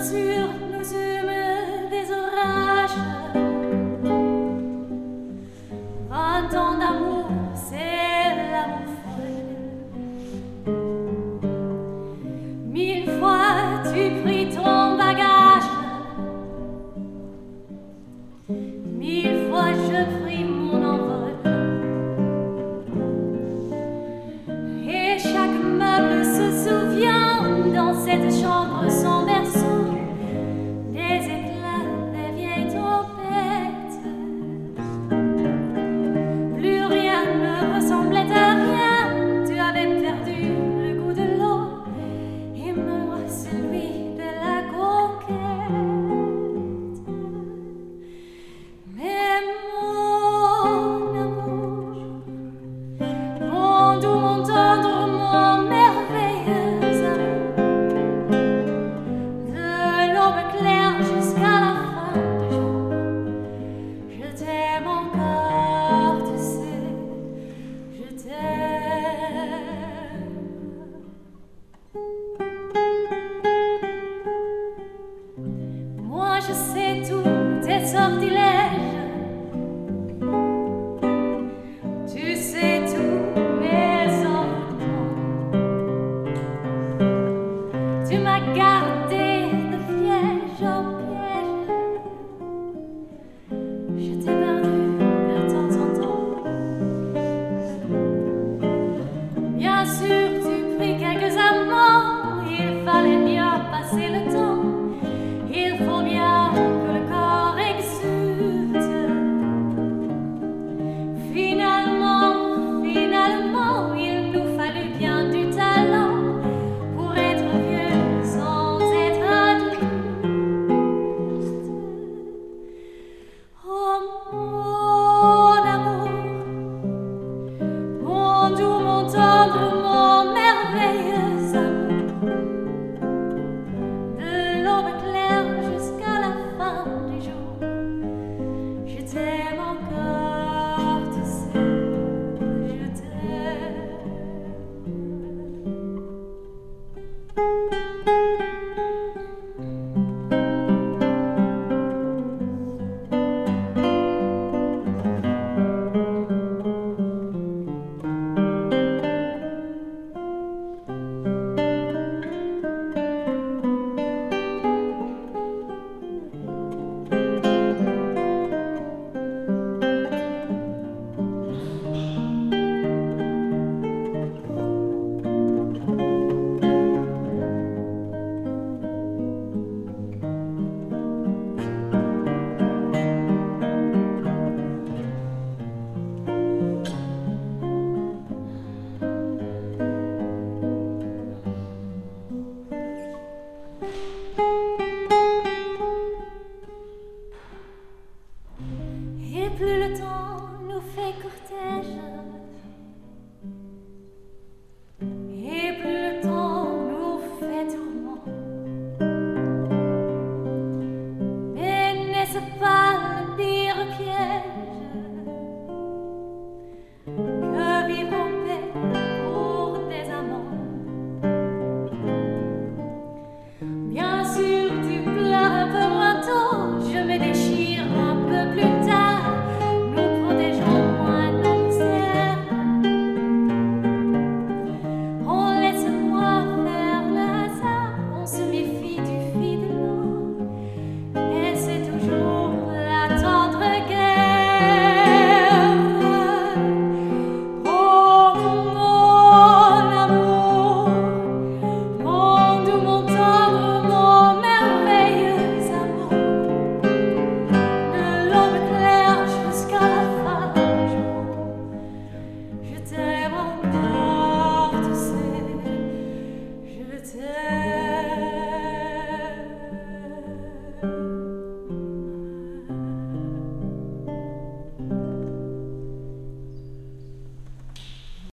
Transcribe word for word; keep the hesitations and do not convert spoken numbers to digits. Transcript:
sur nous humes des orages. Vingt ans d'amour, c'est l'amour folle. Mille fois tu pris ton bagage, mille fois je pris mon envol. Et chaque meuble se souvient dans cette chambre sans berceau des éclats des vieilles trompettes. Plus rien ne ressemblait à rien, tu avais perdu le goût de l'eau et moi celui de la conquête. Mais mon amour, mon doux, mon tendre, mon merveilleux amour, de l'aube claire jusqu'à la fin du jour, je t'aime encore, tu sais, je t'aime. Moi je sais tous tes sortilèges, tu sais tous mes envoûtements. Tu m'as gardé